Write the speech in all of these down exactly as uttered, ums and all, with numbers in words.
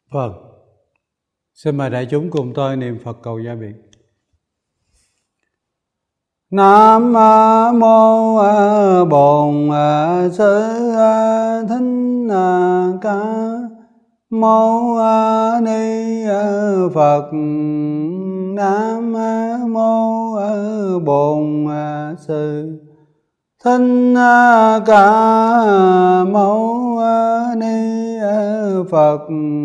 Vâng. Xin mời đại chúng cùng tôi niệm Phật cầu gia biệt. Nam mô Bổn Sư Thích Ca Mâu Ni Phật. Nam mô Bổn Sư Thích Ca Mâu Ni Phật.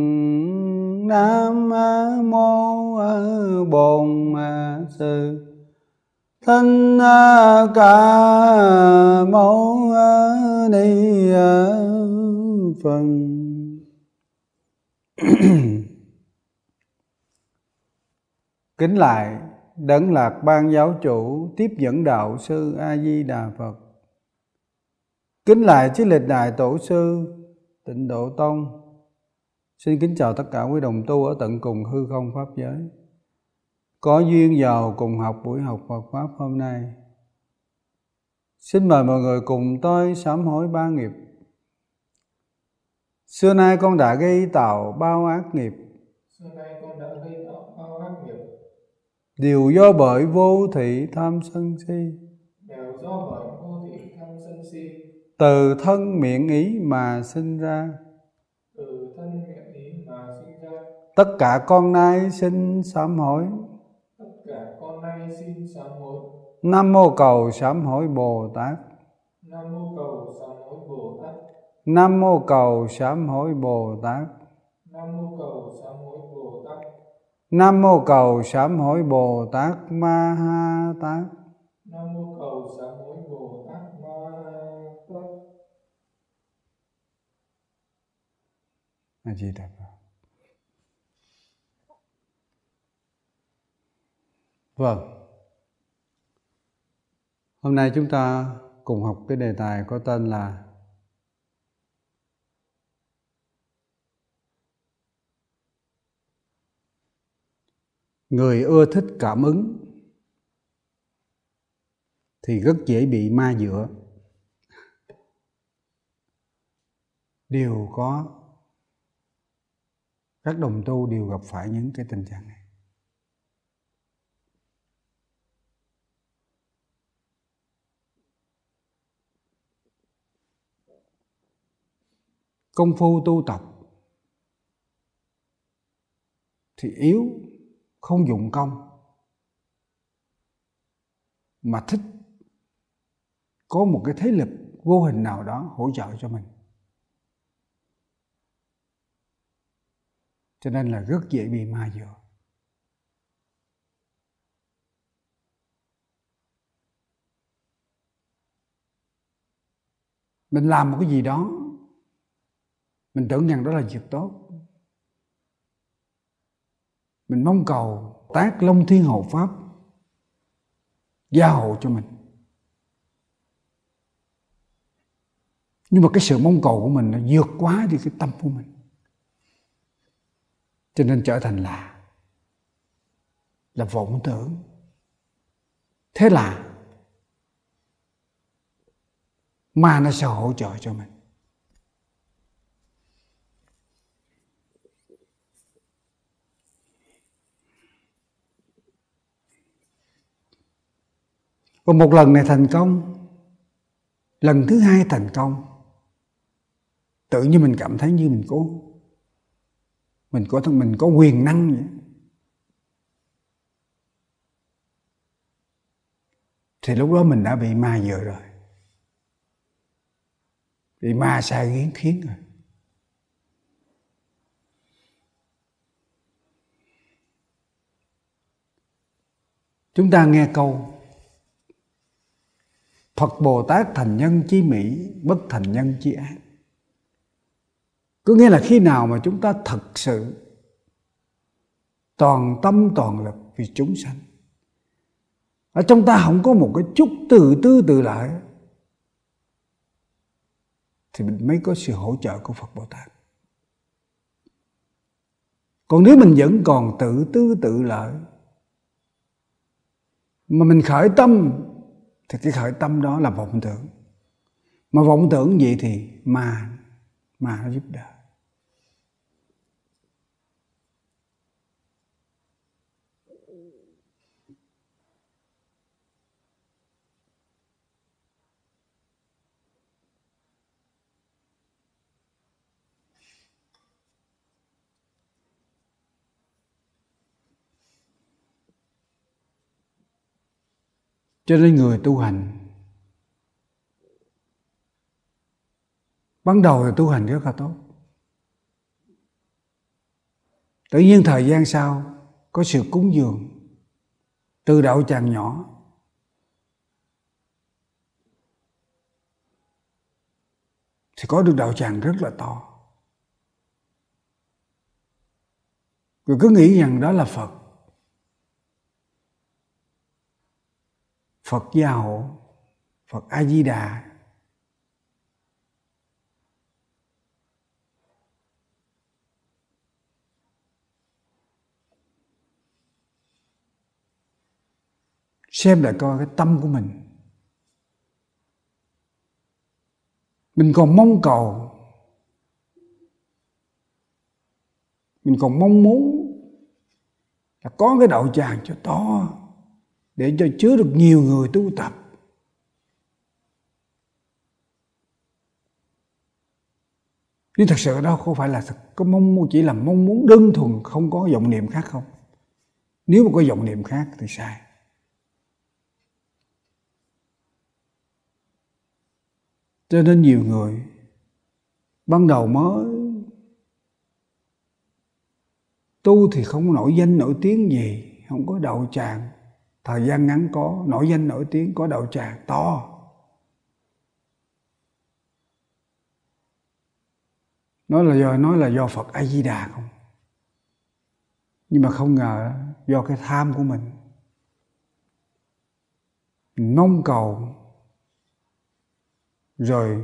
Nam mô Bổn Sư Thích Ca Mâu Ni Phật. Kính lại Đấng Lạc Ban Giáo Chủ tiếp dẫn đạo sư A Di Đà Phật. Kính lại chư lịch đại tổ sư Tịnh Độ Tông. Xin kính chào tất cả quý đồng tu ở tận cùng hư không pháp giới, có duyên vào cùng học buổi học Phật pháp hôm nay. Xin mời mọi người cùng tôi sám hối ba nghiệp. Xưa nay con đã gây tạo bao ác nghiệp. Xưa nay con đã gây tạo bao ác nghiệp. Đều do bởi vô thị tham sân si. Đều do bởi vô thị tham sân si. Từ thân miệng ý mà sinh ra. Từ thân miệng ý mà sinh ra. Tất cả con nay xin sám hối. Tất cả con nay xin sám hối. Nam mô cầu sám hối Bồ Tát. Nam mô cầu sám hối Bồ Tát. Nam mô cầu sám hối Bồ Tát. Nam mô cầu sám hối Bồ Tát. Nam mô cầu sám hối Bồ Tát Ma Ha Tát. Nam mô cầu sám hối Bồ Tát Ma Ha Tát. A Di Đà Phật. Vâng. Hôm nay chúng ta cùng học cái đề tài có tên là người ưa thích cảm ứng thì rất dễ bị ma dựa. Đều có, các đồng tu đều gặp phải những cái tình trạng này. Công phu tu tập thì yếu, không dụng công, mà thích có một cái thế lực vô hình nào đó hỗ trợ cho mình, cho nên là rất dễ bị ma dựa. Mình làm một cái gì đó, mình tưởng rằng đó là việc tốt, mình mong cầu tác Long Thiên Hộ Pháp gia hộ cho mình. Nhưng mà cái sự mong cầu của mình nó vượt quá đi cái tâm của mình, cho nên trở thành là là vọng tưởng. Thế là ma nó sẽ hỗ trợ cho mình. Còn một lần này thành công, lần thứ hai thành công, tự nhiên mình cảm thấy như mình có mình có mình có quyền năng vậy. Thì lúc đó mình đã bị ma dựa rồi, bị ma sai khiến khiến rồi. Chúng ta nghe câu Phật Bồ Tát thành nhân chi mỹ, bất thành nhân chi ác. Có nghĩa là khi nào mà chúng ta thật sự toàn tâm toàn lực vì chúng sanh, ở trong ta không có một cái chút tự tư tự lợi, thì mình mới có sự hỗ trợ của Phật Bồ Tát. Còn nếu mình vẫn còn tự tư tự lợi, mà mình khởi tâm, thì cái khởi tâm đó là vọng tưởng. Mà vọng tưởng gì thì ma, ma nó giúp đỡ. Cho nên người tu hành ban đầu thì tu hành rất là tốt. Tự nhiên thời gian sau có sự cúng dường từ đạo tràng nhỏ thì có được đạo tràng rất là to. Rồi cứ nghĩ rằng đó là Phật. Phật Gia Hộ, Phật A Di Đà. Xem lại coi cái tâm của mình. Mình còn mong cầu, mình còn mong muốn là có cái đạo tràng cho to để cho chứa được nhiều người tu tập. Nhưng thật sự đó không phải là thật, có mong muốn, chỉ là mong muốn đơn thuần, không có vọng niệm khác không. Nếu mà có vọng niệm khác thì sai. Cho nên nhiều người ban đầu mới tu thì không nổi danh nổi tiếng gì, không có đạo tràng. Thời gian ngắn có nổi danh nổi tiếng, có đạo tràng to. Nói là do nói là do Phật A Di Đà không. Nhưng mà không ngờ do cái tham của mình. Mình mong cầu rồi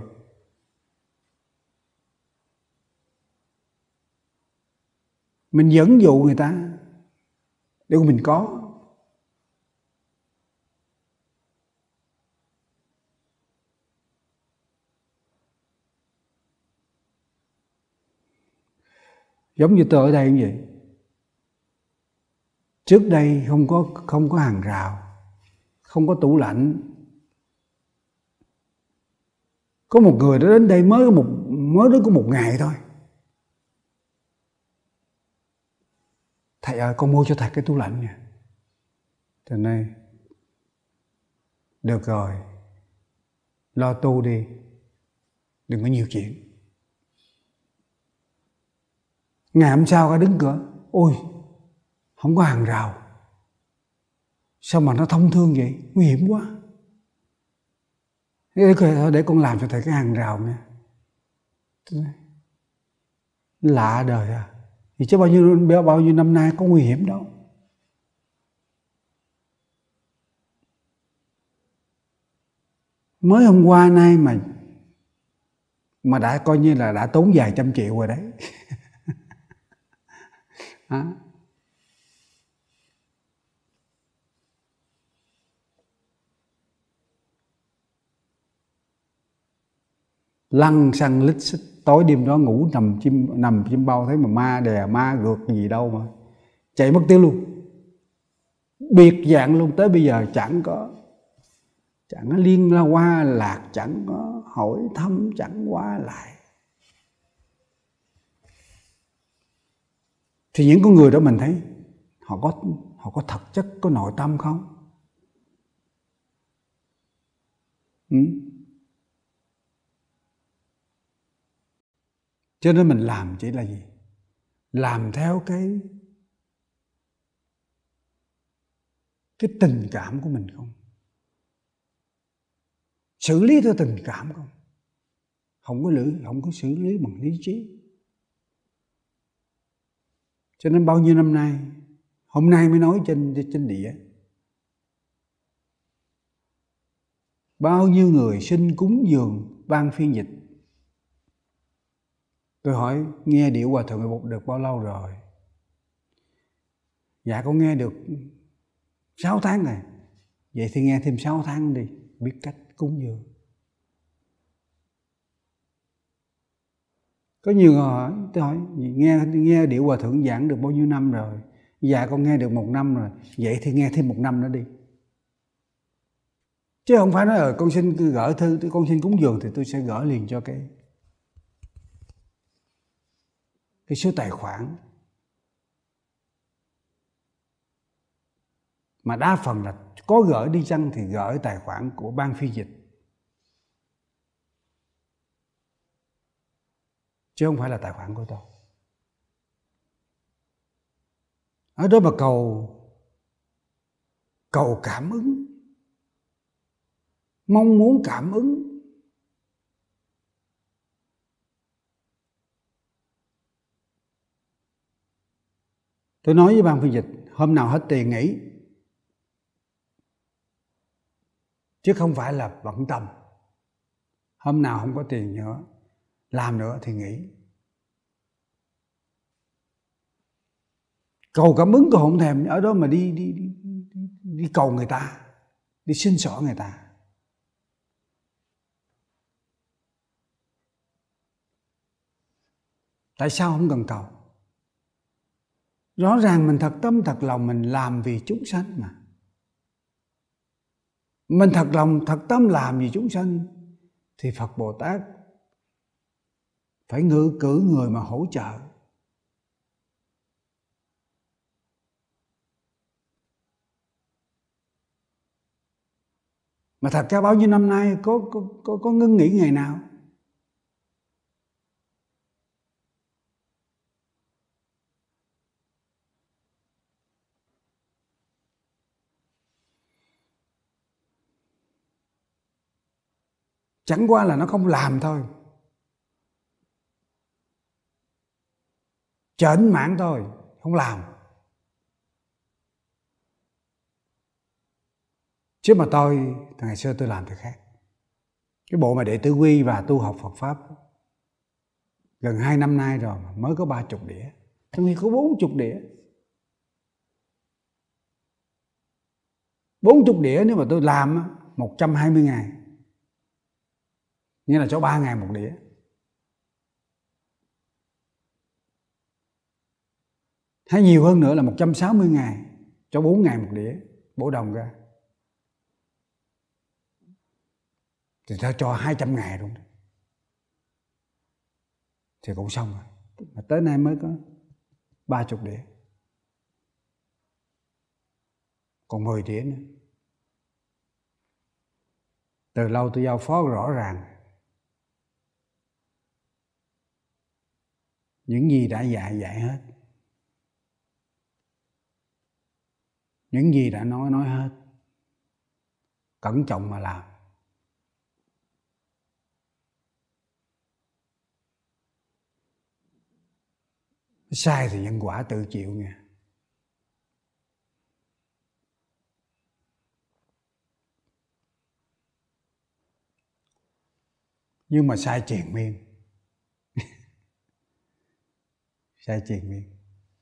mình dẫn dụ người ta để mình có. Giống như tôi ở đây như vậy. Trước đây không có không có hàng rào, không có tủ lạnh. Có một người đó đến đây mới có một mới đến có một ngày thôi. Thầy ơi, con mua cho thầy cái tủ lạnh nha. Từ nay được rồi, lo tu đi, đừng có nhiều chuyện. Ngày hôm sau cả đứng cửa, ôi, không có hàng rào. Sao mà nó thông thương vậy? Nguy hiểm quá. Để, để, để con làm cho thầy cái hàng rào nha. Lạ đời à. Thì chứ bao nhiêu, bao nhiêu năm nay có nguy hiểm đâu. Mới hôm qua nay mà mà đã coi như là đã tốn vài trăm triệu rồi đấy. À. Lăng xăng lít xích, tối đêm đó ngủ nằm chim nằm chim bao, thấy mà ma đè ma gượt gì đâu mà chạy mất tiêu luôn, biệt dạng luôn. Tới bây giờ chẳng có chẳng có liên la qua lạc, chẳng có hỏi thăm, chẳng qua lại. Thì những con người đó mình thấy họ có họ có thật chất, có nội tâm không? Ừ? Cho nên mình làm chỉ là gì? Làm theo cái cái tình cảm của mình không? Xử lý theo tình cảm không? Không có lưỡi, không có xử lý bằng lý trí. Cho nên bao nhiêu năm nay, hôm nay mới nói trên trên địa, bao nhiêu người xin cúng dường ban phiên dịch. Tôi hỏi nghe Điệu Hòa Thượng được bao lâu rồi? Dạ con nghe được sáu tháng rồi. Vậy thì nghe thêm sáu tháng đi, biết cách cúng dường. Có nhiều người hỏi, tôi hỏi nghe nghe Điệu Hòa Thượng giảng được bao nhiêu năm rồi? Dạ con nghe được một năm rồi. Vậy thì nghe thêm một năm nữa đi. Chứ không phải nói ờ con xin gửi thư, con xin cúng dường thì tôi sẽ gửi liền cho cái cái số tài khoản Mà đa phần là có gửi đi chăng thì gửi tài khoản của ban phiên dịch, chứ không phải là tài khoản của tôi. Ở đó mà cầu cầu cảm ứng, mong muốn cảm ứng. Tôi nói với ban phiên dịch, hôm nào hết tiền nghỉ, chứ không phải là bận tâm. Hôm nào không có tiền nữa, làm nữa thì nghỉ. Cầu cảm ứng tôi không thèm, ở đó mà đi đi đi đi, đi cầu người ta, đi xin xỏ người ta. Tại sao không cần cầu? Rõ ràng mình thật tâm thật lòng mình làm vì chúng sanh mà. Mình thật lòng thật tâm làm vì chúng sanh thì Phật Bồ Tát phải ngự cử người mà hỗ trợ. Mà thật ra bao nhiêu năm nay có có có, có ngưng nghỉ ngày nào? Chẳng qua là nó không làm thôi, chểnh mảng thôi, không làm. Chứ mà tôi, ngày xưa tôi làm thì khác. Cái bộ mà đệ tử quy và tu học Phật Pháp gần hai năm nay rồi mà mới có ba chục đĩa, trong khi có bốn chục đĩa. Bốn chục đĩa nếu mà tôi làm một trăm hai mươi ngày, nghĩa là cho ba ngày một đĩa. Hay nhiều hơn nữa là một trăm sáu mươi ngày, cho bốn ngày một đĩa, bổ đồng ra. Thì ta cho hai trăm ngày luôn. Thì cũng xong rồi. Mà tới nay mới có ba chục đĩa. Còn mười đĩa nữa. Từ lâu tôi giao phó rõ ràng. Những gì đã dạy dạy hết. Những gì đã nói nói hết. Cẩn trọng mà làm. Sai thì nhân quả tự chịu nha. Nhưng mà sai triền miên. Sai triền miên.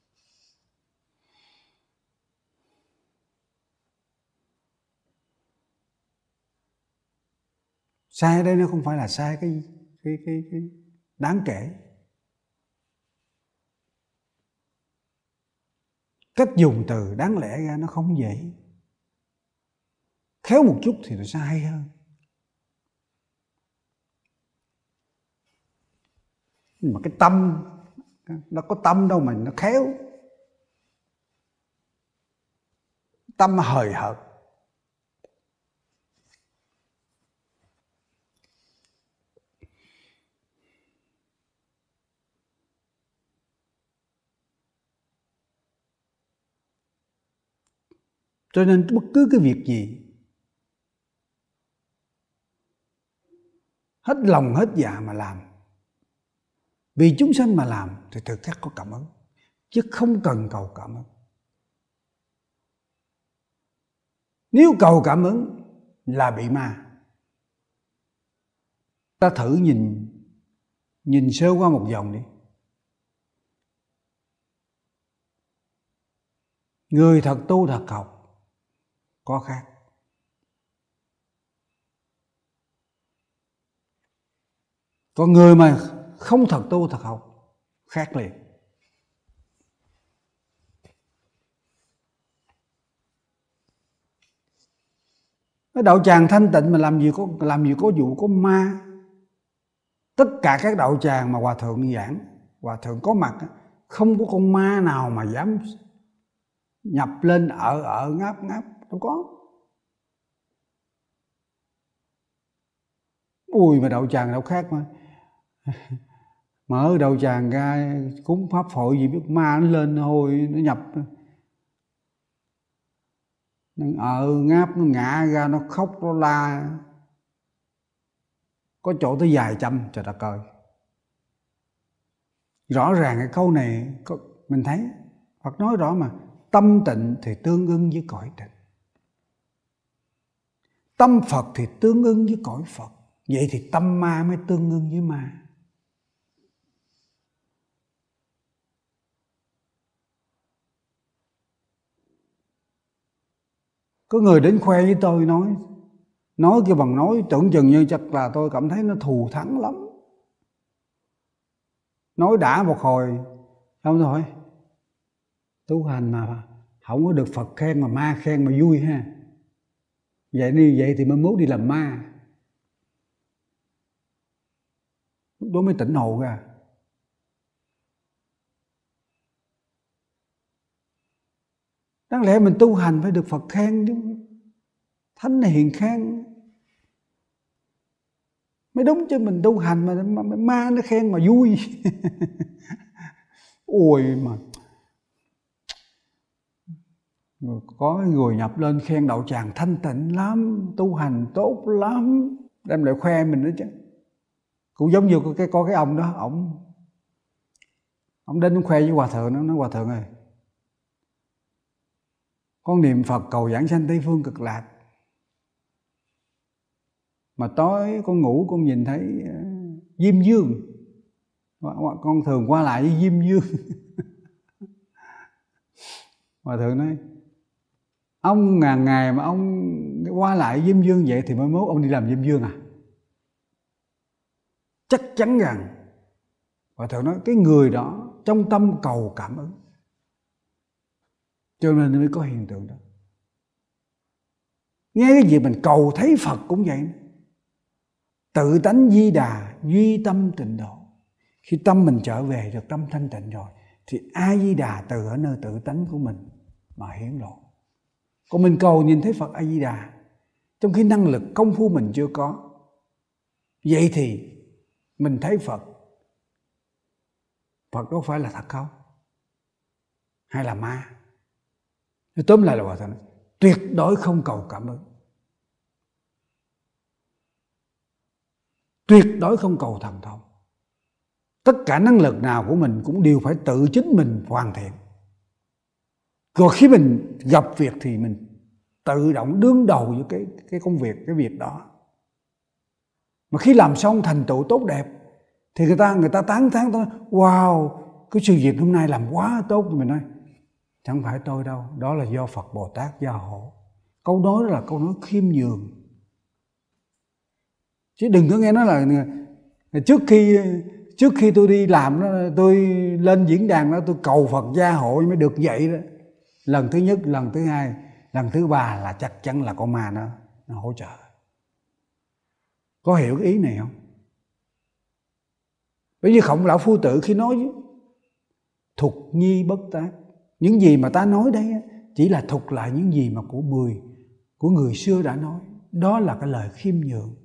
Sai ở đây nó không phải là sai cái, cái, cái, cái đáng kể. Cách dùng từ đáng lẽ ra nó không dễ. Khéo một chút thì nó sẽ hay hơn. Nhưng mà cái tâm, nó có tâm đâu mà nó khéo. Tâm hời hợt. Cho nên bất cứ cái việc gì hết lòng hết dạ mà làm, vì chúng sanh mà làm thì thực khắc có cảm ứng, chứ không cần cầu cảm ứng. Nếu cầu cảm ứng là bị ma. Ta thử nhìn nhìn sơ qua một vòng đi. Người thật tu thật học có khác. Còn người mà không thật tu thật học khác liền. Cái đạo tràng thanh tịnh mà làm gì có làm gì có vụ có ma. Tất cả các đạo tràng mà hòa thượng giảng, hòa thượng có mặt, không có con ma nào mà dám nhập lên ở ở ngáp ngáp đâu có. Ui mà đạo tràng đâu khác mà. Mở đạo tràng ra cúng pháp hội gì biết ma nó lên hồi nó nhập. Nó ờ ngáp, nó ngã ra, nó khóc, nó la. Có chỗ tới vài trăm, trời đất ơi. Rõ ràng cái câu này mình thấy Phật nói rõ mà. Tâm tịnh thì tương ưng với cõi tịnh. Tâm Phật thì tương ưng với cõi Phật. Vậy thì tâm ma mới tương ưng với ma. Có người đến khoe với tôi nói, nói kêu bằng nói tưởng chừng như chắc là tôi cảm thấy nó thù thắng lắm. Nói đã một hồi, không rồi. Tu hành mà không có được Phật khen mà ma khen mà vui ha. Vậy đi vậy thì mới mốt đi làm ma. Lúc đó mới tỉnh ngộ ra. Đáng lẽ mình tu hành phải được Phật khen chứ. Thánh hiền khen mới đúng chứ. Mình tu hành mà, mà, mà ma nó khen mà vui. Ôi mà có người nhập lên khen đạo tràng thanh tịnh lắm, tu hành tốt lắm, đem lại khoe mình nữa chứ. Cũng giống như cái có cái ông đó, ông ông đến khoe với hòa thượng, nó nói hòa thượng ơi, con niệm Phật cầu giảng sanh Tây Phương Cực Lạc, mà tối con ngủ con nhìn thấy Diêm Dương, con thường qua lại với Diêm Dương. Hòa thượng nói, ông ngàn ngày mà ông qua lại Diêm Dương vậy thì mới mốt ông đi làm Diêm Dương à? Chắc chắn rằng Hòa thượng nói cái người đó trong tâm cầu cảm ứng, cho nên mới có hiện tượng đó. Nghe cái gì mình cầu thấy Phật cũng vậy. Tự tánh Di Đà, duy tâm tịnh độ. Khi tâm mình trở về được tâm thanh tịnh rồi thì A Di Đà từ ở nơi tự tánh của mình mà hiển lộ. Còn mình cầu nhìn thấy Phật A Di Đà trong khi năng lực công phu mình chưa có, vậy thì mình thấy Phật, Phật có phải là thật không? Hay là ma? Tóm lại là Hòa thượng tuyệt đối không cầu cảm ứng, tuyệt đối không cầu thần thông. Tất cả năng lực nào của mình cũng đều phải tự chính mình hoàn thiện. Rồi khi mình gặp việc thì mình tự động đương đầu với cái, cái công việc, cái việc đó. Mà khi làm xong thành tựu tốt đẹp thì người ta người ta tán thán tôi, wow, cái sự việc hôm nay làm quá tốt. Thì mình nói chẳng phải tôi đâu, đó là do Phật Bồ Tát gia hộ. Câu nói đó là câu nói khiêm nhường, chứ đừng có nghe nói là trước khi trước khi tôi đi làm đó, tôi lên diễn đàn đó tôi cầu Phật gia hộ mới được vậy đó. Lần thứ nhất, lần thứ hai, lần thứ ba là chắc chắn là con ma nó nó hỗ trợ. Có hiểu cái ý này không? Bởi vì Khổng Lão Phu Tử khi nói thục nhi bất tác, những gì mà ta nói đây chỉ là thục lại những gì mà của người của người xưa đã nói. Đó là cái lời khiêm nhường.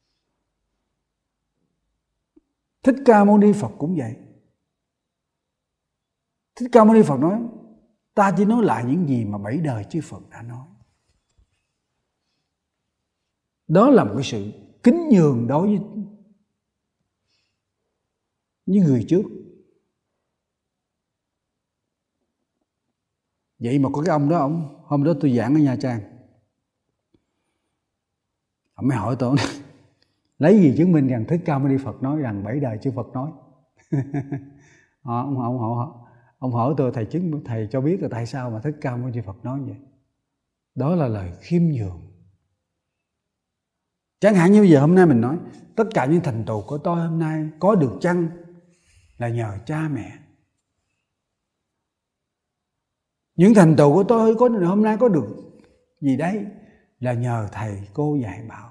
Thích Ca Mâu Ni Phật cũng vậy. Thích Ca Mâu Ni Phật nói ta chỉ nói lại những gì mà bảy đời chư Phật đã nói. Đó là một cái sự kính nhường đối với những người trước. Vậy mà có cái ông đó, ông hôm đó tôi giảng ở Nha Trang, ông mới hỏi tôi lấy gì chứng minh rằng Thích Ca Mâu Ni Phật nói rằng bảy đời chư Phật nói. ông, ông, ông, ông hỏi tôi, thầy chứng thầy cho biết là tại sao mà Thích Ca Mâu Ni Phật nói vậy. Đó là lời khiêm nhường. Chẳng hạn như giờ hôm nay mình nói tất cả những thành tựu của tôi hôm nay có được chăng là nhờ cha mẹ. Những thành tựu của tôi có hôm nay có được gì đấy là nhờ thầy cô dạy bảo.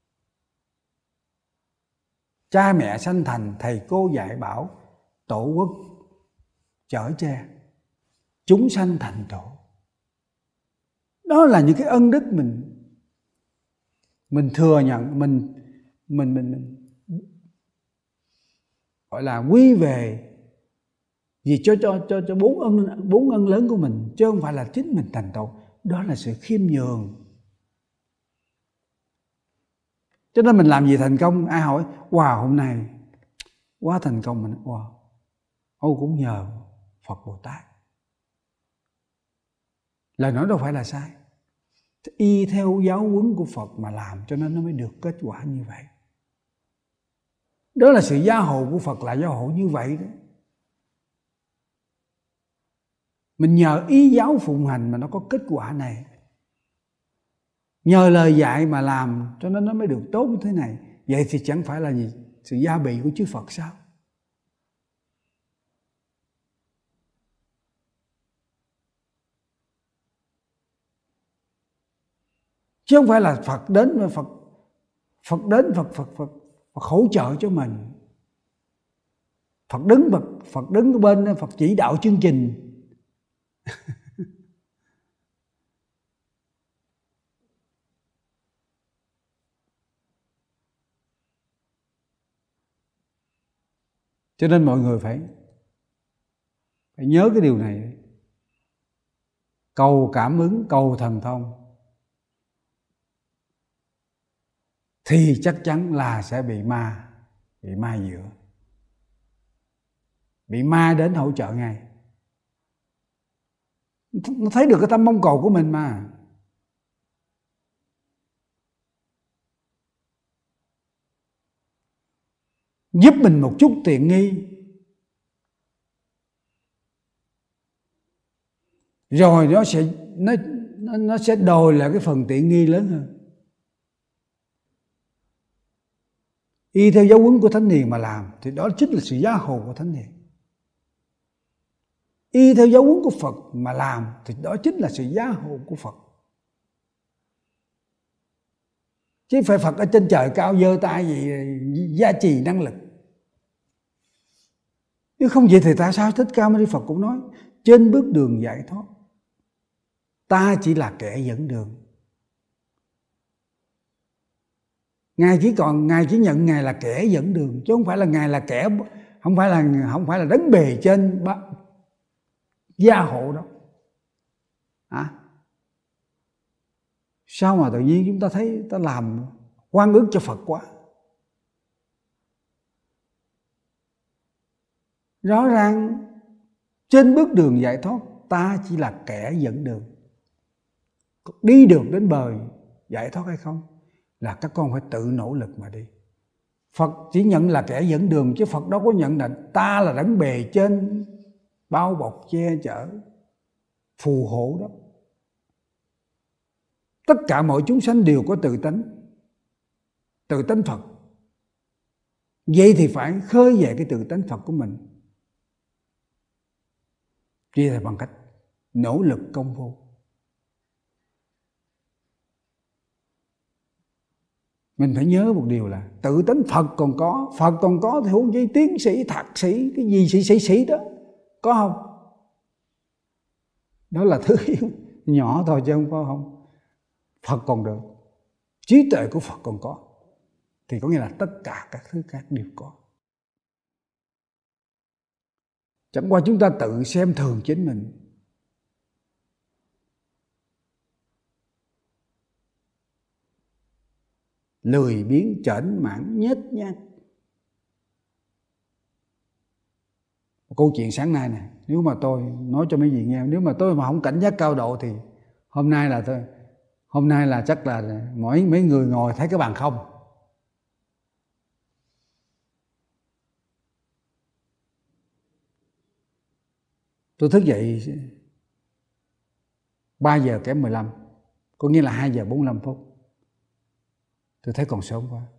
Cha mẹ sanh thành, thầy cô dạy bảo, tổ quốc chở che, chúng sanh thành tổ. Đó là những cái ân đức mình mình thừa nhận, mình mình mình, mình gọi là quy về vì cho cho cho cho bốn ân bốn ân lớn của mình, chứ không phải là chính mình thành tựu. Đó là sự khiêm nhường. Cho nên mình làm gì thành công, ai hỏi wow hôm nay quá thành công, mình wow, Âu cũng nhờ Phật Bồ Tát. Lời nói đâu phải là sai, y theo giáo huấn của Phật mà làm, cho nên nó mới được kết quả như vậy. Đó là sự gia hộ của Phật, là gia hộ như vậy đó. Mình nhờ ý giáo phụng hành mà nó có kết quả này, nhờ lời dạy mà làm cho nên nó mới được tốt như thế này. Vậy thì chẳng phải là gì sự gia bị của chư Phật sao? Chứ không phải là Phật đến mà Phật Phật đến Phật Phật Phật, Phật hỗ trợ cho mình. Phật đứng Phật Phật đứng ở bên Phật chỉ đạo chương trình. Cho nên mọi người phải phải nhớ cái điều này. Cầu cảm ứng, cầu thần thông thì chắc chắn là sẽ bị ma, bị ma dựa, bị ma đến hỗ trợ ngay. Nó thấy được cái tâm mong cầu của mình mà. Giúp mình một chút tiện nghi, rồi nó sẽ nó nó, nó sẽ đòi lại cái phần tiện nghi lớn hơn. Y theo giáo huấn của Thánh Hiền mà làm thì đó chính là sự gia hộ của Thánh Hiền. Y theo giáo huấn của Phật mà làm thì đó chính là sự gia hộ của Phật. Chứ phải Phật ở trên trời cao giơ tay gì gia trì năng lực. Nếu không vậy thì tại sao Thích Ca Mâu Ni Phật cũng nói trên bước đường giải thoát ta chỉ là kẻ dẫn đường. Ngài chỉ còn Ngài chỉ nhận Ngài là kẻ dẫn đường, chứ không phải là Ngài là kẻ, không phải là không phải là đấng bề trên gia hộ đâu. À, sao mà tự nhiên chúng ta thấy ta làm oan ức cho Phật quá? Rõ ràng trên bước đường giải thoát ta chỉ là kẻ dẫn đường. Đi được đến bờ giải thoát hay không là các con phải tự nỗ lực mà đi. Phật chỉ nhận là kẻ dẫn đường, chứ Phật đâu có nhận là ta là đấng bề trên bao bọc che chở phù hộ đó. Tất cả mọi chúng sanh đều có tự tánh, tự tánh Phật. Vậy thì phải khơi dậy cái tự tánh Phật của mình. Chỉ là bằng cách nỗ lực công phu. Mình phải nhớ một điều là tự tánh Phật còn có, Phật còn có thì huống chi tiến sĩ, thạc sĩ, cái gì sĩ sĩ sĩ đó, có không? Đó là thứ nhỏ thôi chứ không có không. Phật còn được, trí tuệ của Phật còn có, thì có nghĩa là tất cả các thứ khác đều có. Chẳng qua chúng ta tự xem thường chính mình. Lười biếng, chểnh mãn, nhếch nhác. Câu chuyện sáng nay này, nếu mà tôi nói cho mấy vị nghe, nếu mà tôi mà không cảnh giác cao độ thì hôm nay là tôi, hôm nay là chắc là mỗi mấy người ngồi thấy cái bàn không. Tôi thức dậy ba giờ kém mười lăm, có nghĩa là hai giờ bốn mươi lăm phút. Tôi thấy còn sớm quá,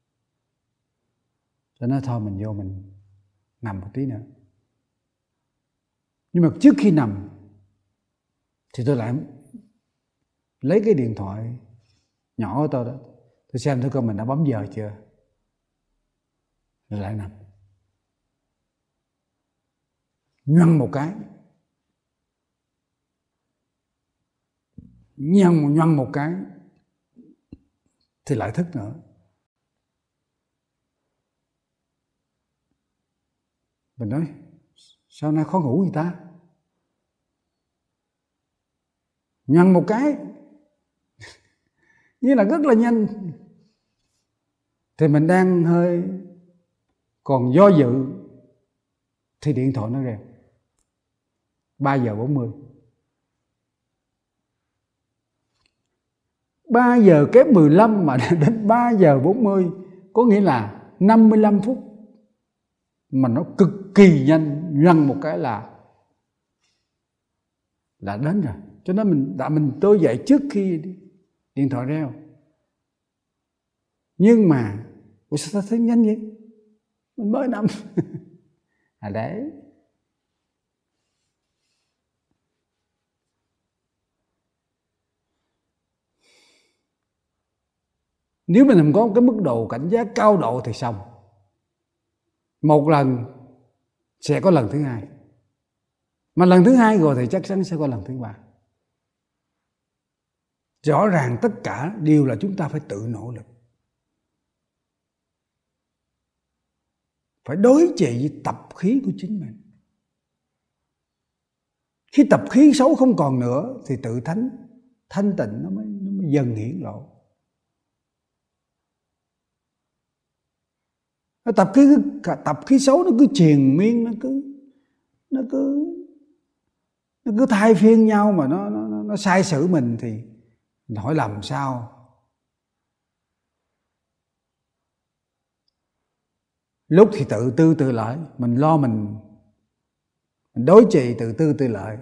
cho nên thôi mình vô mình nằm một tí nữa. Nhưng mà trước khi nằm thì tôi lại lấy cái điện thoại nhỏ của tôi đó, tôi xem thử coi mình đã bấm giờ chưa, rồi lại nằm. Nhoăn một cái nhăn nhăn một cái thì lại thức nữa. Mình nói sao nay khó ngủ người ta, nhăn một cái như là rất là nhanh. Thì mình đang hơi còn do dự thì điện thoại nó reo ba giờ bốn mươi. ba giờ kém mười lăm mà đến ba giờ bốn mươi, có nghĩa là năm mươi lăm phút mà nó cực kỳ nhanh, nhăn một cái là là đến rồi. Cho nên mình đã mình tôi dậy trước khi điện thoại reo. Nhưng mà ủa sao ta thấy nhanh vậy, mình mới nằm à đấy. Nếu mình không có cái mức độ cảnh giác cao độ thì xong. Một lần sẽ có lần thứ hai, mà lần thứ hai rồi thì chắc chắn sẽ có lần thứ ba. Rõ ràng tất cả đều là chúng ta phải tự nỗ lực, phải đối trị với tập khí của chính mình. Khi tập khí xấu không còn nữa thì tự thánh thanh tịnh nó mới, nó mới dần hiển lộ. Nó tập khí tập khí xấu nó cứ triền miên, nó cứ nó cứ nó cứ thay phiên nhau mà nó nó nó sai xử mình thì mình hỏi làm sao. Lúc thì tự tư tự lợi, mình lo mình mình đối trị tự tư tự lợi,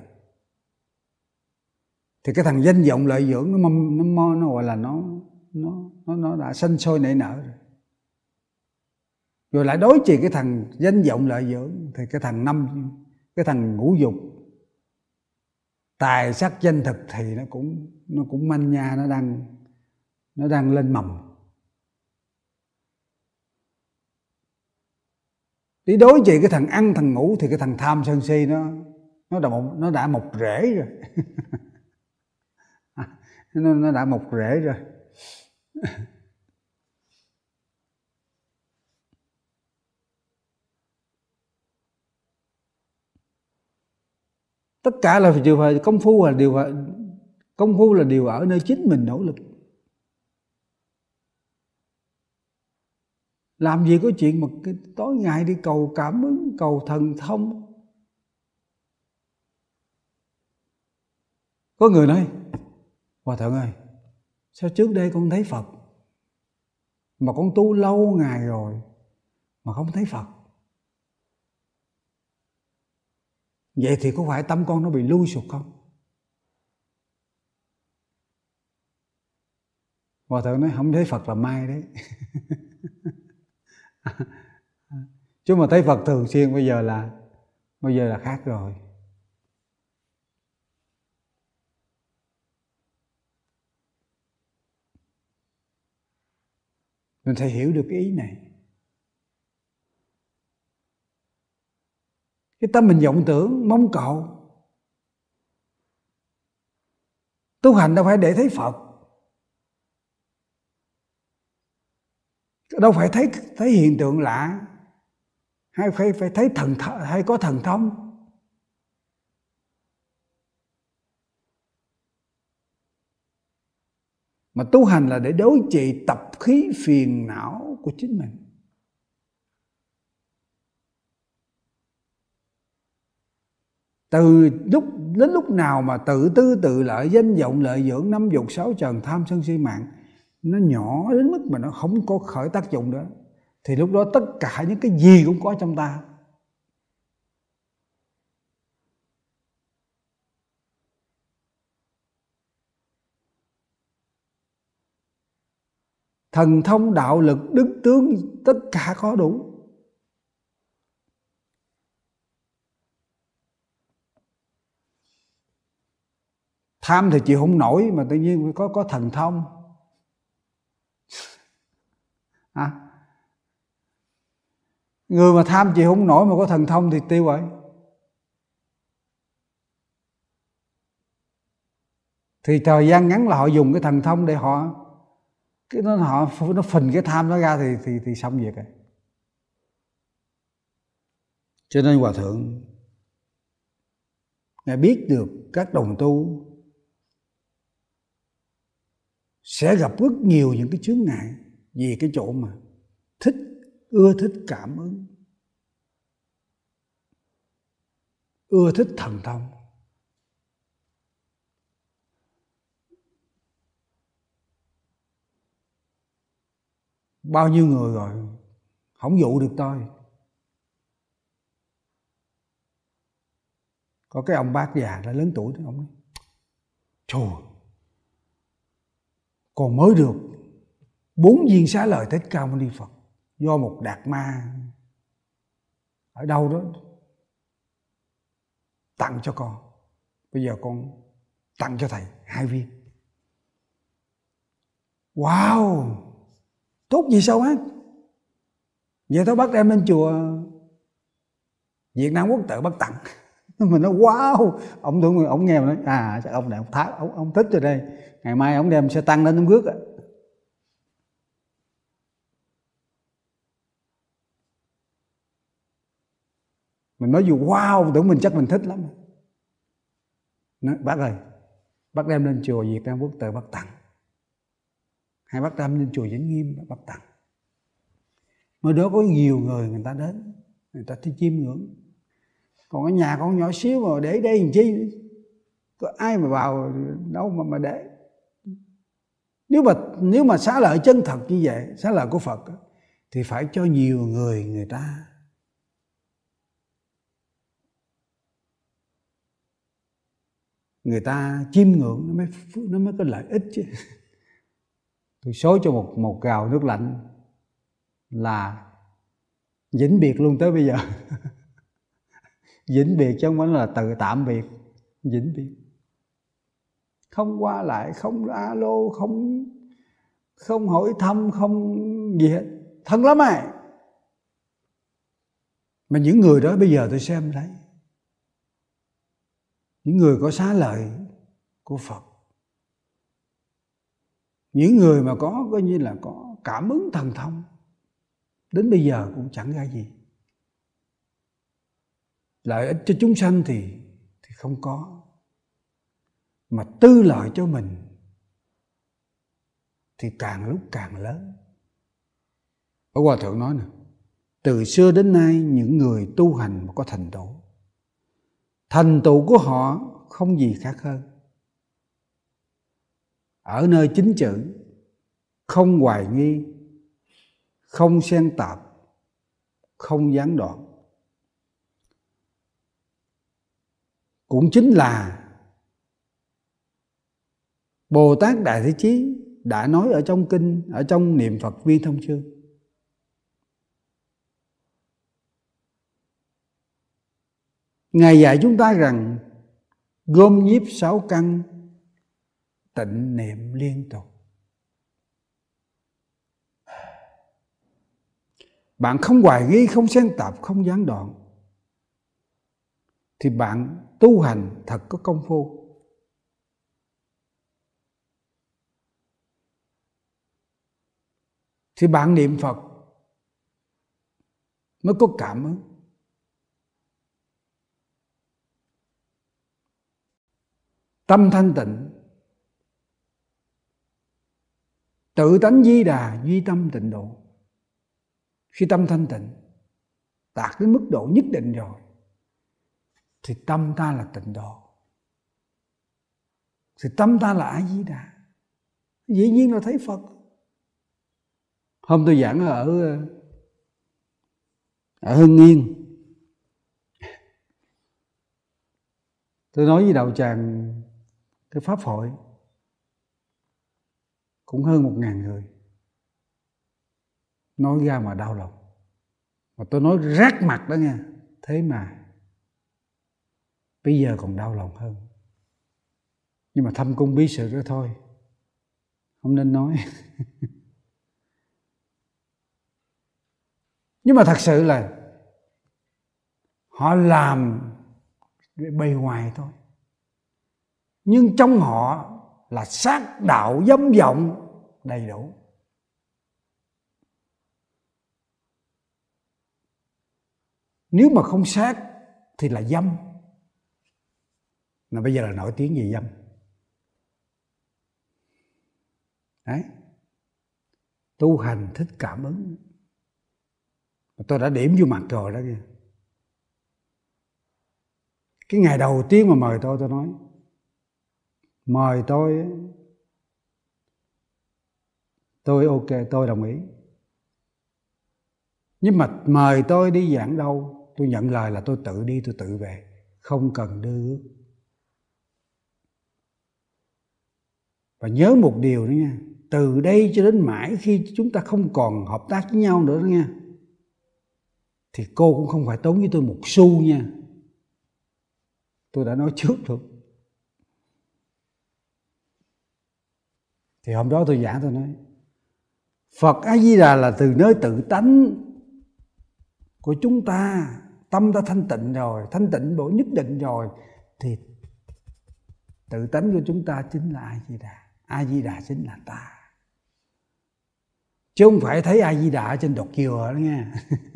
thì cái thằng danh vọng lợi dưỡng nó mâm nó mo nó gọi là nó nó nó nó đã sinh sôi nảy nở rồi. Rồi lại đối trị cái thằng danh vọng lợi dưỡng thì cái thằng năm cái thằng ngũ dục tài sắc danh thực thì nó cũng nó cũng manh nha, nó đang nó đang lên mầm. Đi đối trị cái thằng ăn thằng ngủ thì cái thằng tham sân si nó nó đã một nó đã mọc rễ rồi. nó nó đã mọc rễ rồi. Tất cả là điều phải công phu, là điều phải công phu là điều ở nơi chính mình nỗ lực. Làm gì có chuyện mà cái tối ngày đi cầu cảm ứng, cầu thần thông. Có người nói Hòa thượng ơi, sao trước đây con thấy Phật mà con tu lâu ngày rồi mà không thấy Phật? Vậy thì có phải tâm con nó bị lui sụt không? Hòa thượng nói không thấy Phật là mai đấy. Chứ mà thấy Phật thường xuyên bây giờ là bây giờ là khác rồi. Mình phải hiểu được cái ý này. Cái tâm mình vọng tưởng mong cầu, tu hành đâu phải để thấy Phật, đâu phải thấy thấy hiện tượng lạ, hay phải phải thấy thần hay có thần thông. Mà tu hành là để đối trị tập khí phiền não của chính mình. Từ lúc đến lúc nào mà tự tư tự lợi, danh vọng lợi dưỡng, năm dục sáu trần, tham sân si mạng nó nhỏ đến mức mà nó không có khởi tác dụng nữa, thì lúc đó tất cả những cái gì cũng có trong ta. Thần thông đạo lực đức tướng tất cả có đủ. Tham thì chịu không nổi mà tự nhiên có có thần thông. À, người mà tham chịu không nổi mà có thần thông thì tiêu rồi. thì thời gian ngắn là họ dùng cái thần thông để họ cái nó họ nó phình cái tham nó ra thì thì thì xong việc rồi. Cho nên Hòa Thượng Ngài biết được các đồng tu sẽ gặp rất nhiều những cái chướng ngại vì cái chỗ mà thích, ưa thích cảm ứng, ưa thích thần thông. Bao nhiêu người rồi không dụ được tôi. Có cái ông bác già đã lớn tuổi đó, ông nói trời, còn mới được bốn viên xá lợi Thích Ca Mâu Ni Phật do một đạt ma ở đâu đó tặng cho con. Bây giờ con tặng cho thầy hai viên. Wow, tốt gì sao bác? Vậy thôi bác đem lên chùa Việt Nam Quốc tự bác tặng. Mình nói wow, ông tưởng ông nghe mà nói à chắc ông này ông tháo ông, ông thích rồi đây, ngày mai ông đem xe tăng lên ông rước á. Mình nói dù wow, tưởng mình chắc mình thích lắm. Nói bác ơi, bác đem lên chùa Việt Nam Quốc tự bác tặng, hay bác đem lên chùa Vĩnh Nghiêm bác tặng. Mới đó có nhiều người người ta đến, người ta đi chiêm ngưỡng. Còn ở nhà con nhỏ xíu mà để đây làm chi? Có ai mà vào đâu mà mà để? Nếu mà nếu mà xá lợi chân thật như vậy, xá lợi của Phật thì phải cho nhiều người người ta người ta chiêm ngưỡng nó mới nó mới có lợi ích chứ. Tôi số cho một một gào nước lạnh là vĩnh biệt luôn tới bây giờ. Vĩnh biệt chứ không phải là từ tạm biệt, vĩnh biệt. Không qua lại, không alo, không không hỏi thăm, không gì hết. Thân lắm à. Mà những người đó bây giờ tôi xem thấy, những người có xá lợi của Phật, những người mà có coi như là có cảm ứng thần thông, đến bây giờ cũng chẳng ra gì. Lợi ích cho chúng sanh thì thì không có, mà tư lợi cho mình thì càng lúc càng lớn. Ở Hòa Thượng nói nè, từ xưa đến nay những người tu hành mà có thành tựu, thành tựu của họ không gì khác hơn ở nơi chính chữ, không hoài nghi, không xen tạp, không gián đoạn. Cũng chính là Bồ Tát Đại Thế Chí đã nói ở trong kinh, ở trong niệm Phật Viên Thông Chương. Ngài dạy chúng ta rằng gom nhiếp sáu căn, tịnh niệm liên tục. Bạn không hoài nghi, không xen tạp, không gián đoạn thì bạn tu hành thật có công phu. Thì bạn niệm Phật mới có cảm ứng. Tâm thanh tịnh, tự tánh di đà, duy tâm tịnh độ. Khi tâm thanh tịnh đạt đến mức độ nhất định rồi thì tâm ta là tịnh độ, thì tâm ta là A Di Đà, dĩ nhiên là thấy Phật. Hôm tôi giảng ở ở Hưng Yên, tôi nói với đạo tràng cái pháp hội cũng hơn một ngàn người, nói ra mà đau lòng, mà tôi nói rát mặt đó nha. Thế mà bây giờ còn đau lòng hơn. Nhưng mà thâm cung bí sự đó thôi, không nên nói. Nhưng mà thật sự là họ làm bề ngoài thôi, nhưng trong họ là sát đạo dâm vọng đầy đủ. Nếu mà không sát thì là dâm. Mà bây giờ là nổi tiếng về dâm. Đấy. Tu hành thích cảm ứng. Tôi đã điểm vô mặt rồi đó kìa. Cái ngày đầu tiên mà mời tôi, tôi nói mời tôi, tôi ok, tôi đồng ý. Nhưng mà mời tôi đi giảng đâu, tôi nhận lời là tôi tự đi, tôi tự về, không cần đưa ước. Và nhớ một điều nữa nha, từ đây cho đến mãi khi chúng ta không còn hợp tác với nhau nữa đó nha, thì cô cũng không phải tốn với tôi một xu nha. Tôi đã nói trước rồi. Thì hôm đó tôi giảng, tôi nói Phật A Di Đà là từ nơi tự tánh của chúng ta. Tâm ta thanh tịnh rồi, thanh tịnh độ nhất định rồi, thì tự tánh của chúng ta chính là A Di Đà. A Di Đà chính là ta, chứ không phải thấy A Di Đà ở trên đọt dừa đó nha.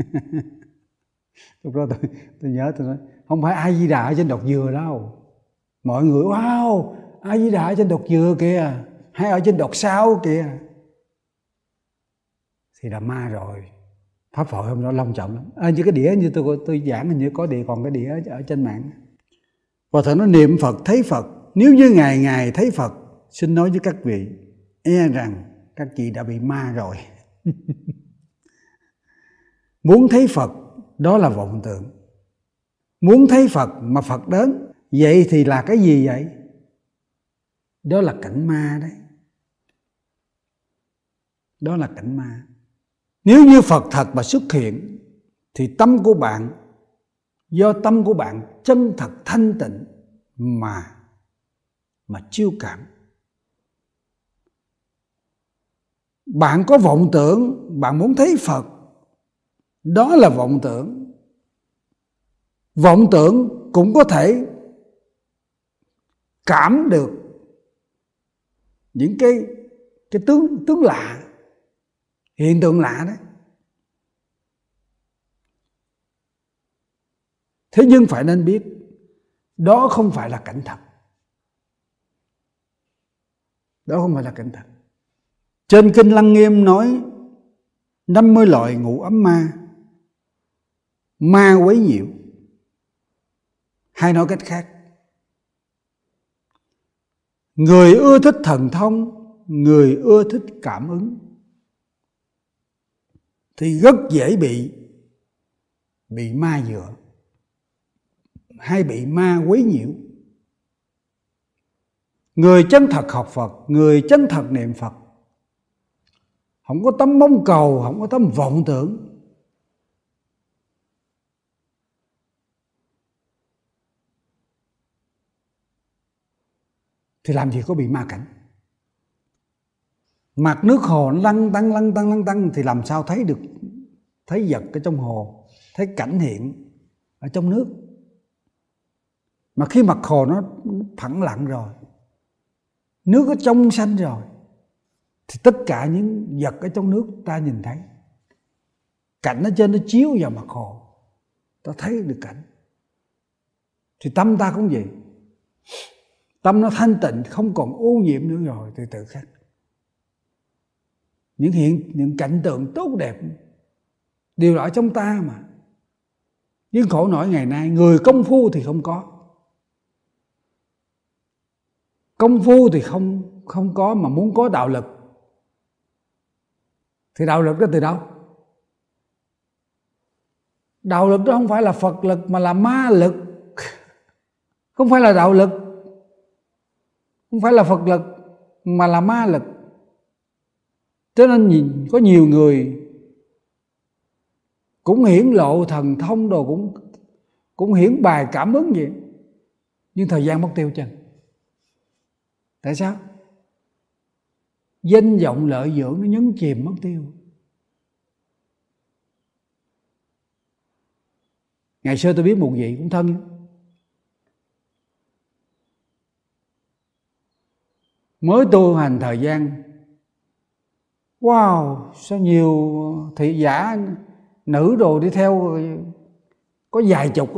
Lúc đó tôi, tôi nhớ tôi nói không phải A Di Đà ở trên đọt dừa đâu. Mọi người wow, A Di Đà ở trên đọt dừa kìa, hay ở trên đọt sao kìa, thì là ma rồi. Pháp hội hôm đó long trọng lắm. À, như cái đĩa như tôi tôi giảng hình như có đĩa, còn cái đĩa ở, ở trên mạng. Và thầy nói niệm Phật thấy Phật. Nếu như ngày ngày thấy Phật, xin nói với các vị, e rằng các chị đã bị ma rồi. Muốn thấy Phật đó là vọng tưởng. Muốn thấy Phật mà Phật đến, vậy thì là cái gì vậy? Đó là cảnh ma đấy. Đó là cảnh ma. Nếu như Phật thật mà xuất hiện, thì tâm của bạn, do tâm của bạn chân thật thanh tịnh mà mà chiêu cảm. Bạn có vọng tưởng, bạn muốn thấy Phật, đó là vọng tưởng. Vọng tưởng cũng có thể cảm được những cái cái tướng tướng lạ, hiện tượng lạ đấy. Thế nhưng phải nên biết, đó không phải là cảnh thật. Đó không phải là cảnh thật. Trên Kinh Lăng Nghiêm nói năm mươi loại ngũ ấm ma, ma quấy nhiễu. Hay nói cách khác, người ưa thích thần thông, người ưa thích cảm ứng thì rất dễ bị bị ma dựa hay bị ma quấy nhiễu. Người chân thật học Phật, người chân thật niệm Phật, không có tấm mong cầu, không có tấm vọng tưởng, thì làm gì có bị ma cảnh. Mặt nước hồ lăn tăng lăn tăng lăn tăng thì làm sao thấy được, thấy vật ở trong hồ, thấy cảnh hiện ở trong nước. Mà khi mặt hồ nó phẳng lặng rồi, nước nó trong xanh rồi, thì tất cả những vật ở trong nước ta nhìn thấy. Cảnh ở trên nó chiếu vào mặt hồ, ta thấy được cảnh. Thì tâm ta cũng vậy. Tâm nó thanh tịnh, không còn ô nhiễm nữa rồi, từ từ khác. Những hiện những cảnh tượng tốt đẹp đều là ở trong ta mà. Nhưng khổ nổi ngày nay người công phu thì không có. Công phu thì không không có, mà muốn có đạo lực. Thì đạo lực đó từ đâu? Đạo lực đó không phải là Phật lực mà là ma lực. Không phải là đạo lực, không phải là Phật lực mà là ma lực. Cho nên nhìn có nhiều người cũng hiển lộ thần thông đồ, cũng cũng hiển bài cảm ứng vậy, nhưng thời gian mất tiêu chăng? Tại sao? Danh vọng lợi dưỡng nó nhấn chìm mất tiêu. Ngày xưa tôi biết một vị cũng thân, mới tu hành thời gian, wow, sao nhiều thị giả nữ đồ đi theo có vài chục á,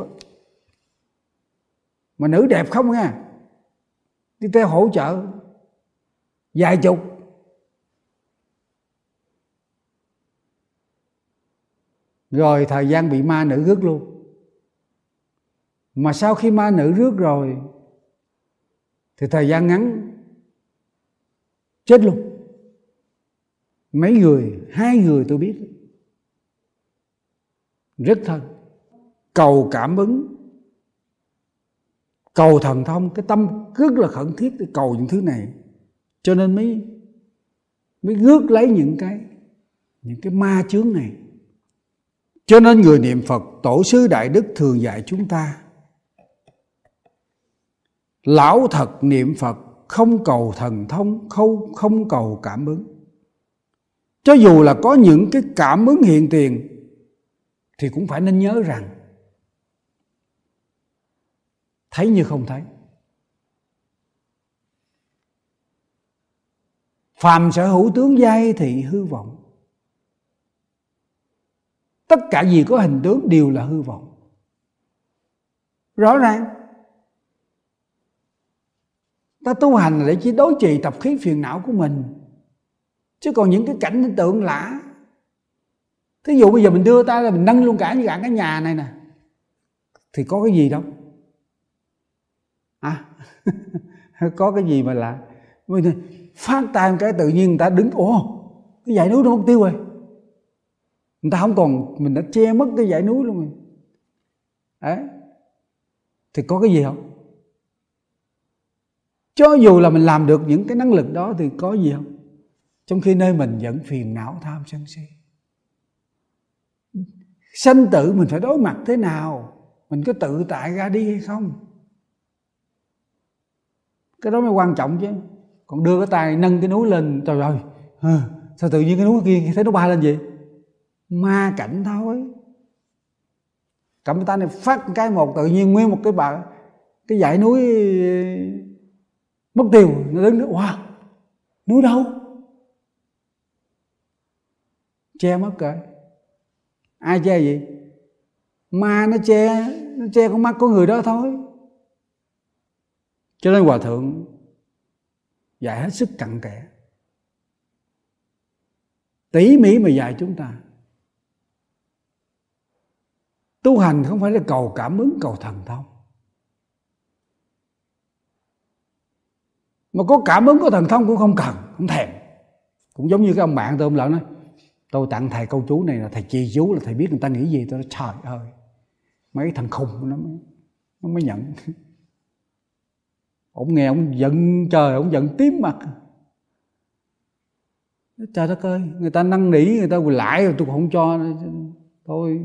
mà nữ đẹp không nha, đi theo hỗ trợ vài chục. Rồi thời gian bị ma nữ rước luôn. Mà sau khi ma nữ rước rồi thì thời gian ngắn chết luôn. Mấy người, hai người tôi biết, rất thân. Cầu cảm ứng, cầu thần thông, cái tâm rất là khẩn thiết để cầu những thứ này, cho nên mới mới rước lấy những cái những cái ma chướng này. Cho nên người niệm Phật, tổ sư Đại Đức thường dạy chúng ta, lão thật niệm Phật không cầu thần thông, không không cầu cảm ứng. Cho dù là có những cái cảm ứng hiện tiền thì cũng phải nên nhớ rằng thấy như không thấy. Phàm sở hữu tướng giai thị hư vọng. Tất cả gì có hình tướng đều là hư vọng. Rõ ràng. Ta tu hành là để chỉ đối trị tập khí phiền não của mình. Chứ còn những cái cảnh tượng lạ, thí dụ bây giờ mình đưa ta là mình nâng luôn cả như cả cái nhà này nè, thì có cái gì đâu. À, có cái gì mà lạ. Phát tay một cái tự nhiên người ta đứng, ồ, cái dãy núi nó mất tiêu rồi. Người ta không còn, mình đã che mất cái dãy núi luôn rồi. Đấy. Thì có cái gì không? Cho dù là mình làm được những cái năng lực đó thì có gì không? Trong khi nơi mình vẫn phiền não tham sân si. Sanh tử mình phải đối mặt thế nào? Mình có tự tại ra đi hay không? Cái đó mới quan trọng chứ. Còn đưa cái tay nâng cái núi lên, trời ơi, sao tự nhiên cái núi kia thấy nó bay lên gì? Ma cảnh thôi. Cầm cái tay này phát cái một, tự nhiên nguyên một cái bà, cái dãy núi mất tiêu. Nó đứng đó, wow, núi đâu? Che mất rồi. Ai che gì? Ma nó che, nó che con mắt của người đó thôi. Cho nên Hòa Thượng dạy hết sức cặn kẽ, tỉ mỉ mà dạy chúng ta. Tu hành không phải là cầu cảm ứng, cầu thần thông. Mà có cảm ứng, có thần thông cũng không cần, không thèm. Cũng giống như cái ông bạn tôi, ông Lợi nói, tôi tặng thầy câu chú này là thầy trì chú là thầy biết người ta nghĩ gì. Tôi nói trời ơi, mấy thằng khùng nó mới, nó mới nhận. Ông nghe ông giận trời, ông giận tím mặt. Trời đất ơi, người ta năn nỉ, người ta quỳ lại rồi tôi không cho. Thôi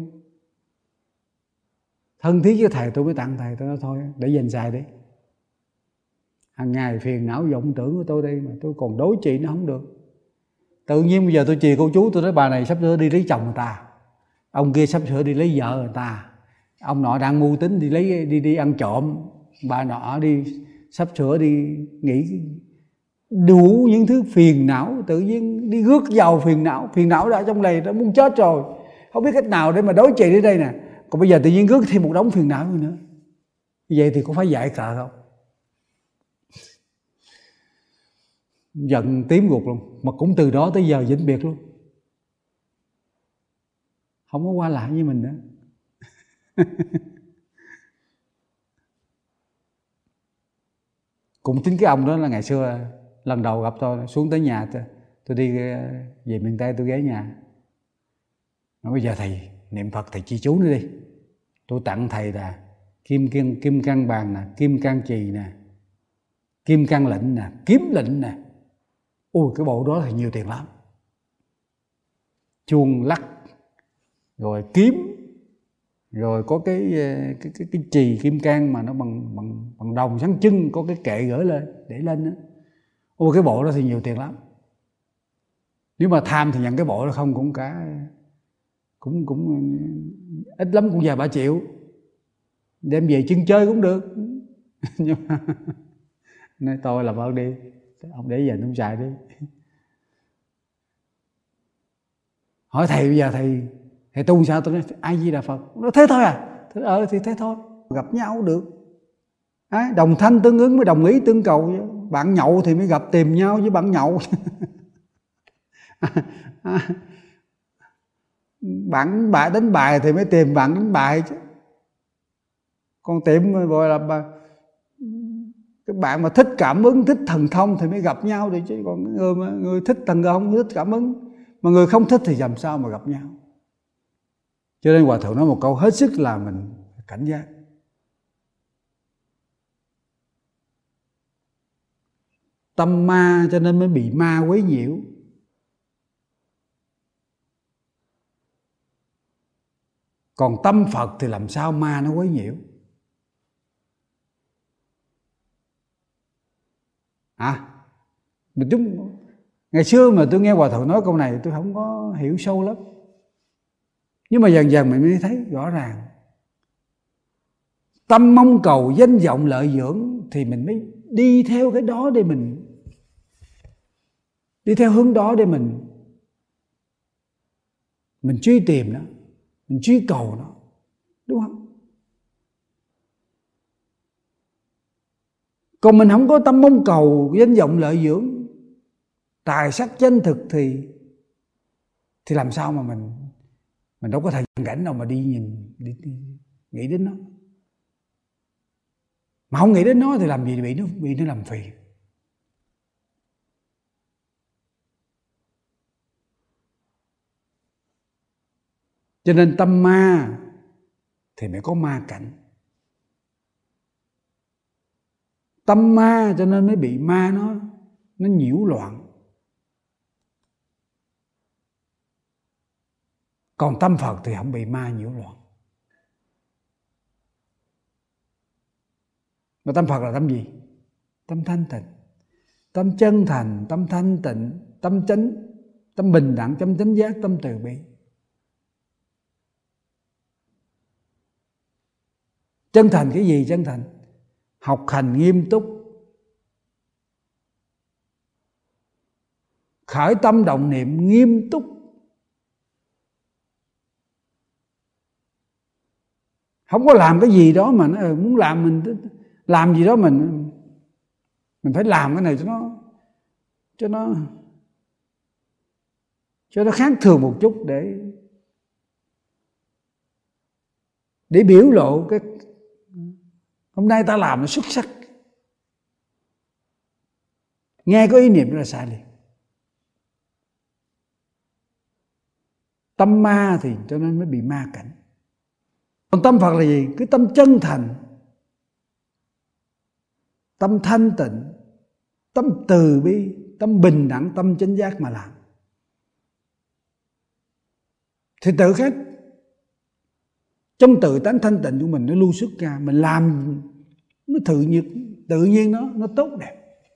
thân thiết với thầy tôi mới tặng thầy. Tôi nói thôi để dành xài đi. Hàng ngày phiền não vọng tưởng của tôi đây mà tôi còn đối trị nó không được. Tự nhiên bây giờ tôi trì câu chú, tôi nói bà này sắp sửa đi lấy chồng người ta, ông kia sắp sửa đi lấy vợ người ta, ông nọ đang mưu tính đi lấy đi đi ăn trộm, bà nọ đi sắp sửa đi nghỉ, đủ những thứ phiền não. Tự nhiên đi rước vào phiền não, phiền não đã trong này nó muốn chết rồi, không biết cách nào để mà đối trị đến đây nè. Còn bây giờ tự nhiên rước thêm một đống phiền não nữa. Vậy thì có phải dạy cờ không? Giận tím gục luôn. Mà cũng từ đó tới giờ vĩnh biệt luôn, không có qua lại với mình nữa. Cũng chính cái ông đó là ngày xưa lần đầu gặp tôi, xuống tới nhà tôi, tôi đi về miền Tây, tôi ghé nhà. Nói bây giờ thầy niệm Phật, thầy chi chú nữa đi. Tôi tặng thầy là kim kim kim cang bàn nè, kim cang chì nè, kim cang lệnh nè, kiếm lệnh nè. Ôi cái bộ đó thì nhiều tiền lắm. Chuông lắc, rồi kiếm, rồi có cái cái cái, cái chì kim cang mà nó bằng bằng bằng đồng sáng trưng, có cái kệ gửi lên để lên đó. Ôi cái bộ đó thì nhiều tiền lắm. Nếu mà tham thì nhận cái bộ đó không cũng cả, cũng cũng ít lắm cũng vài ba triệu, đem về chân chơi cũng được. Nhưng mà nói tôi làm ơn đi, Ông để dành ông xài đi. Hỏi thầy bây giờ thầy thầy tu sao? Tôi nói A Di Đà Phật. Nó thế thôi à? Thế, ờ thì thế thôi, gặp nhau được. À, đồng thanh tương ứng mới đồng ý tương cầu. Bạn nhậu thì mới gặp tìm nhau với bạn nhậu. à, bạn bạn đánh bài thì mới tìm bạn đánh bài chứ. Còn tiệm gọi là bà, các bạn mà thích cảm ứng, thích thần thông thì mới gặp nhau được chứ. Còn người mà người thích thần thông, thích cảm ứng, mà người không thích thì làm sao mà gặp nhau. Cho nên Hòa Thượng nói một câu hết sức là mình cảnh giác. Tâm ma cho nên mới bị ma quấy nhiễu. Còn tâm Phật thì làm sao ma nó quấy nhiễu? À, mình chúng ngày xưa mà tôi nghe Hòa Thượng nói câu này tôi không có hiểu sâu lắm. Nhưng mà dần dần mình mới thấy rõ ràng. Tâm mong cầu danh vọng lợi dưỡng thì mình mới đi theo cái đó để mình đi theo hướng đó để mình mình truy tìm nó, mình truy cầu nó, đúng không? Còn mình không có tâm mong cầu danh vọng lợi dưỡng, tài sắc danh thực thì thì làm sao mà mình mình đâu có thời gian rảnh đâu mà đi nhìn đi, đi nghĩ đến nó. Mà không nghĩ đến nó thì làm gì bị nó bị nó làm phiền. Cho nên tâm ma thì mới có ma cảnh. Tâm ma cho nên mới bị ma nó nó nhiễu loạn. Còn tâm Phật thì không bị ma nhiễu loạn. Mà tâm Phật là tâm gì? Tâm thanh tịnh, tâm chân thành, tâm thanh tịnh, tâm chánh, tâm bình đẳng, tâm chánh giác, tâm từ bi. Chân thành cái gì chân thành? Học hành nghiêm túc, khởi tâm động niệm nghiêm túc, không có làm cái gì đó mà nó muốn làm mình làm gì đó mình mình phải làm cái này cho nó cho nó cho nó khác thường một chút để để biểu lộ cái hôm nay ta làm nó xuất sắc. Nghe có ý niệm đó là sai liền. Tâm ma thì cho nên mới bị ma cảnh. Còn tâm Phật là gì? Cái tâm chân thành, tâm thanh tịnh, tâm từ bi, tâm bình đẳng, tâm chánh giác mà làm thì tự khắc trong tự tánh thanh tịnh của mình nó lưu xuất ra, mình làm nó tự nhiên, tự nhiên nó nó tốt đẹp.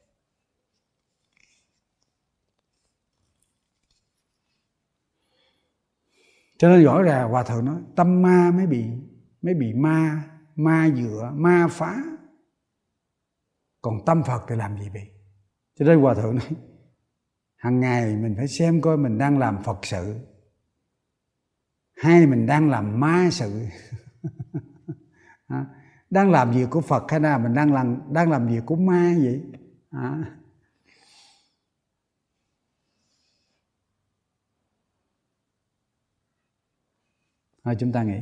Cho nên rõ ràng Hòa Thượng nói tâm ma mới bị mới bị ma ma dựa, ma phá. Còn tâm Phật thì làm gì bị. Cho nên Hòa Thượng nói hàng ngày mình phải xem coi mình đang làm Phật sự hay mình đang làm ma sự. Đang làm việc của Phật hay là mình đang làm đang làm việc của ma vậy? À. Thôi chúng ta nghĩ.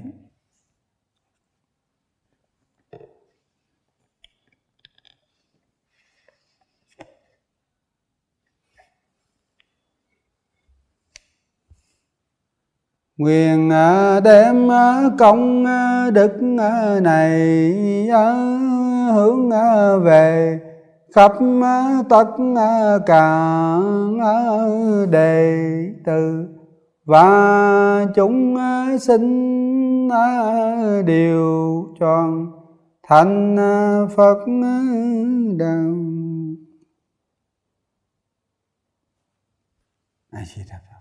Nguyện đem công đức này hướng về khắp tất cả đệ tử và chúng sinh đều tròn thành Phật đạo. A Di Đà Phật.